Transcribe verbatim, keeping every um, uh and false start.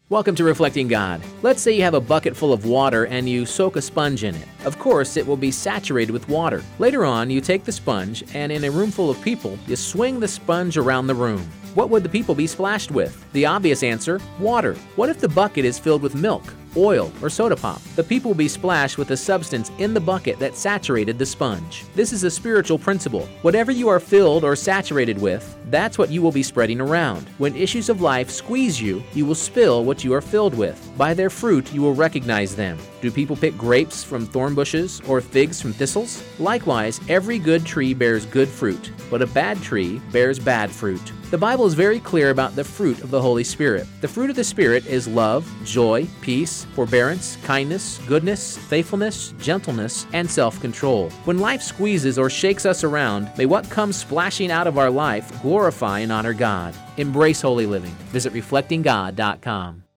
Welcome to Reflecting God. Let's say you have a bucket full of water and you soak a sponge in it. Of course, it will be saturated with water. Later on, you take the sponge and in a room full of people, you swing the sponge around the room. What would the people be splashed with? The obvious answer, water. What if the bucket is filled with milk, oil, or soda pop? The people will be splashed with the substance in the bucket that saturated the sponge. This is a spiritual principle. Whatever you are filled or saturated with, that's what you will be spreading around. When issues of life squeeze you, you will spill what you are filled with. By their fruit you will recognize them. Do people pick grapes from thorn bushes or figs from thistles? Likewise, every good tree bears good fruit, but a bad tree bears bad fruit. The Bible is very clear about the fruit of the Holy Spirit. The fruit of the Spirit is love, joy, peace, forbearance, kindness, goodness, faithfulness, gentleness, and self-control. When life squeezes or shakes us around, may what comes splashing out of our life glorify and honor God. Embrace holy living. Visit reflecting god dot com.